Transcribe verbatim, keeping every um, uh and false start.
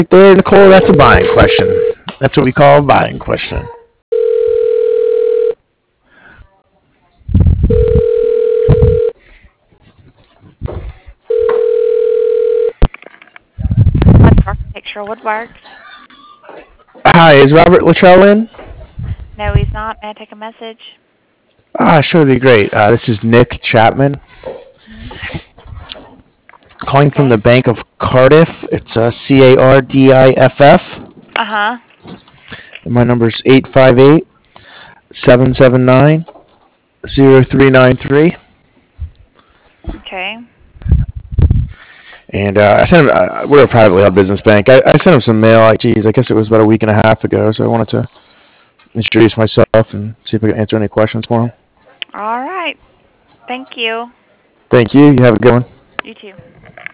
there, Nicole, that's a buying question. That's what we call a buying question. Architectural Woodworks. Hi, is Robert Luttrell in? No, he's not. May I take a message? Ah, sure, it'd be great. Uh, this is Nick Chapman, calling from Okay. the Bank of Cardiff. It's uh, C A R D I F F. Uh huh. And my number's eight five eight, seven seven nine, zero three nine three. Okay. And uh, I sent him, uh, we're a privately held business bank. I, I sent him some mail, like, geez, I guess it was about a week and a half ago, so I wanted to introduce myself and see if I could answer any questions for him. All right. Thank you. Thank you. You have a good one. You too.